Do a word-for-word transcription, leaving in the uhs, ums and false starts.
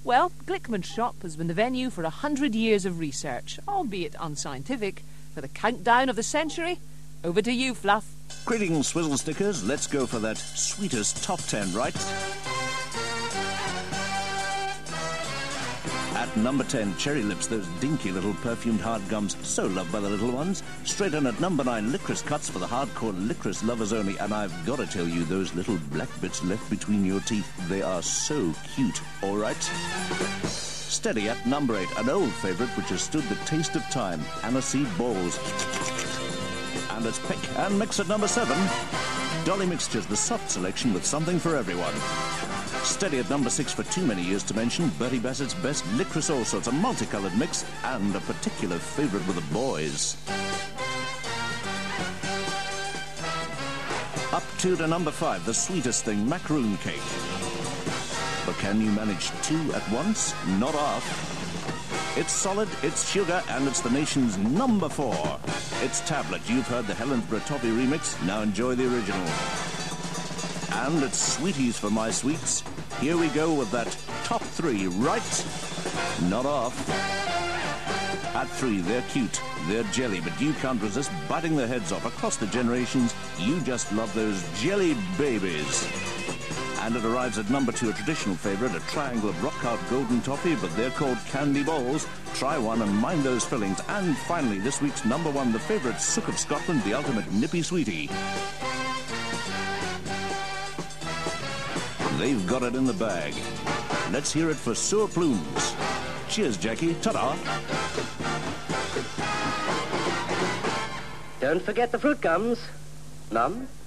Well, Glickman's shop has been the venue for a hundred years of research, albeit unscientific, for the countdown of the century. Over to you, Fluff. Greetings, Swizzle Stickers. Let's go for that sweetest top ten, right? At number ten, Cherry Lips, those dinky little perfumed hard gums, so loved by the little ones. Straight in at number nine, Licorice Cuts for the hardcore licorice lovers only. And I've got to tell you, those little black bits left between your teeth, they are so cute, all right? Steady at number eight, an old favourite which has stood the taste of time, aniseed balls. And it's pick and mix at number seven. Dolly Mixtures, the soft selection with something for everyone. Steady at number six for too many years to mention, Bertie Bassett's best licorice all sorts, a multicoloured mix, and a particular favourite with the boys. Up two to number five, the sweetest thing, macaroon cake. But can you manage two at once? Not off. It's solid, it's sugar, and it's the nation's number four. It's Tablet. You've heard the Helensburgh Toffee remix, now enjoy the original. And it's Sweeties for my sweets. Here we go with that top three, right? Not off. At three, they're cute, they're jelly, but you can't resist biting their heads off. Across the generations, you just love those jelly babies. And it arrives at number two, a traditional favourite, a triangle of rock-hard golden toffee, but they're called candy balls. Try one and mind those fillings. And finally, this week's number one, the favourite Sook of Scotland, the ultimate nippy sweetie. They've got it in the bag. Let's hear it for Sour Plumes. Cheers, Jackie. Ta-da. Don't forget the fruit gums. None?